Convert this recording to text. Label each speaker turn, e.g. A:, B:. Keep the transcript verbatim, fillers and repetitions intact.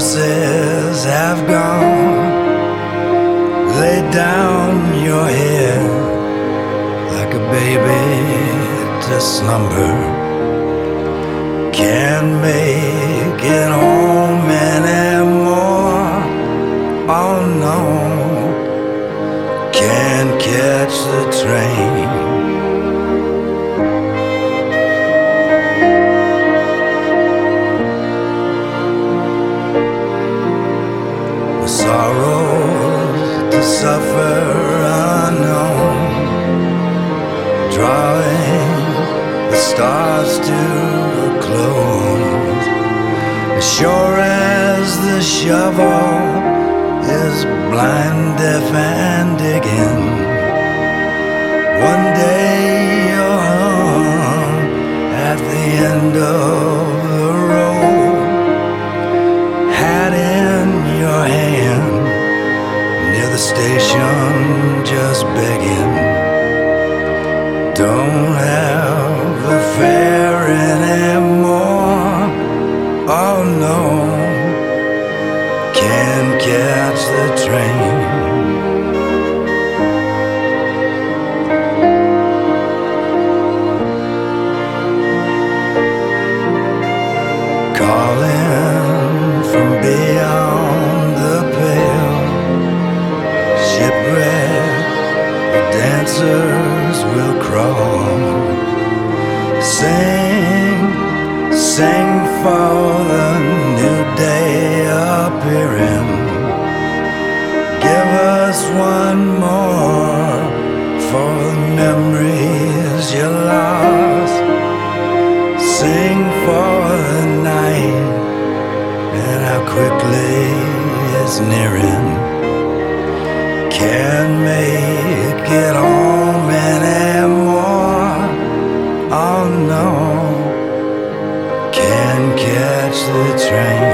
A: horses have gone. Lay down your head like a baby to slumber. Can't make it home anymore. Oh no, can't catch the train. The sorrows to suffer unknown, drawing the stars to a close. As sure as the shovel is blind, deaf, and digging, one day you're hung at the end of the road, hat in your hand, near the station just begging. Don't have a fare anymore. Oh no, can't catch the train. Calling from beyond the pale, shipwreck, the dancers will crawl. Sing, sing for the new day appearing. Give us one more for the memories you lost. Sing for the night and how quickly it's nearing. Can't make it home anymore. Oh no, can't catch the train.